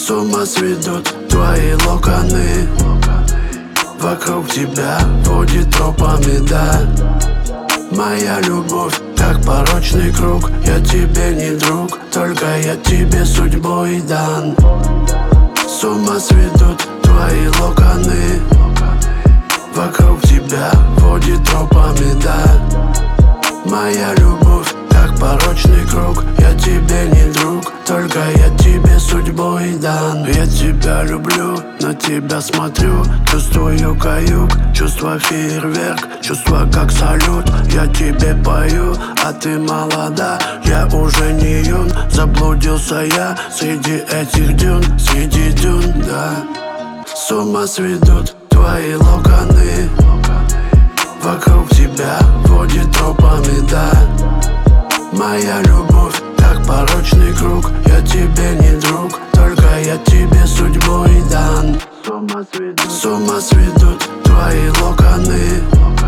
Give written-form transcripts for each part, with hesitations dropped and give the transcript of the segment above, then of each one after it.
С ума сведут твои локоны. Вокруг тебя водит тропами, да. Моя любовь, как порочный круг. Я тебе не друг, только я тебе судьбой дан. С ума сведут твои локоны. Вокруг тебя водит тропами, да. Моя любовь, как порочный круг. Я тебе не друг, только я тебе судьбой дан. Я тебя люблю, на тебя смотрю, чувствую каюк, чувство фейерверк, чувство как салют. Я тебе пою, а ты молода, я уже не юн. Заблудился я среди этих дюн, среди дюн, да. С ума сведут твои локоны. Вокруг тебя водит тропами, да. Моя любовь, как порочный круг. Я тебе не друг, только я тебе судьбой дан. С ума сведут твои локоны.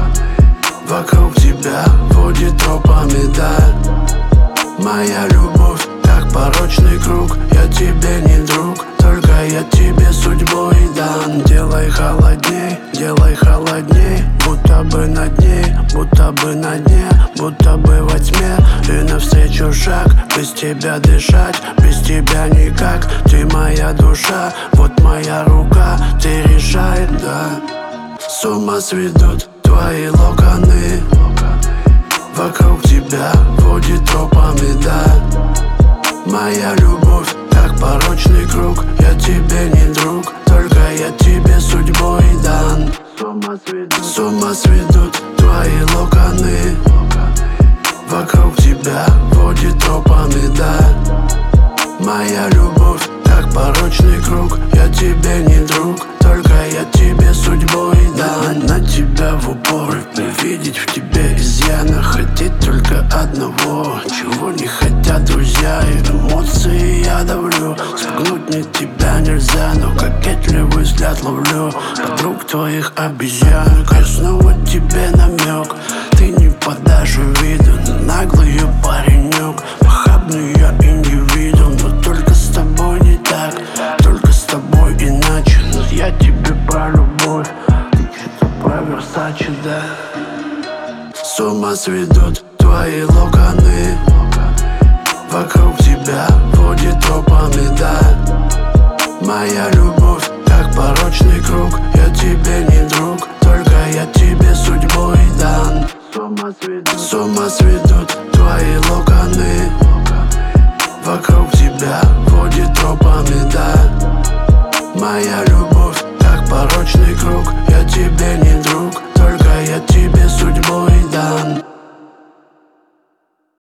Вокруг тебя водит тропами, да. Моя любовь, как порочный круг. Я тебе не друг, только я тебе судьбой дан. Делай холодней, будто бы над ней, будто бы на дне, будто бы во тьме. И навстречу шаг, без тебя дышать, без тебя никак. Ты моя душа, вот моя рука, ты решай, да. С ума сведут твои локоны. Вокруг тебя водит тропами, да. Моя любовь, как порочный круг. Я тебе не друг, только я тебе судьбой дан. С ума сведут твои локоны. Вокруг тебя водит тропами, да. Моя любовь, как порочный круг. Я тебе не друг, только я тебе судьбой дан. На тебя в упор, видеть в тебе изъяна. Хотеть только одного, чего не хотят друзья. И эмоции я давлю, спугнуть мне тебя нельзя. Но кокетливый взгляд ловлю подруг твоих обезьян. Я снова тебе намек, ты не подашь виду. Наглый я паренек, похабный я индивидуум. Но только с тобой не так, только с тобой иначе. Но я тебе про любовь, ты что-то про Версаче, да. С ума сведут твои локоны. Вокруг тебя водит тропами, да. Моя любовь, как порочный круг. Я тебе не друг, только я тебе судьбой дан. С ума сведут твои локоны. Вокруг тебя водит тропами, да. Моя любовь, как порочный круг. Я тебе не друг.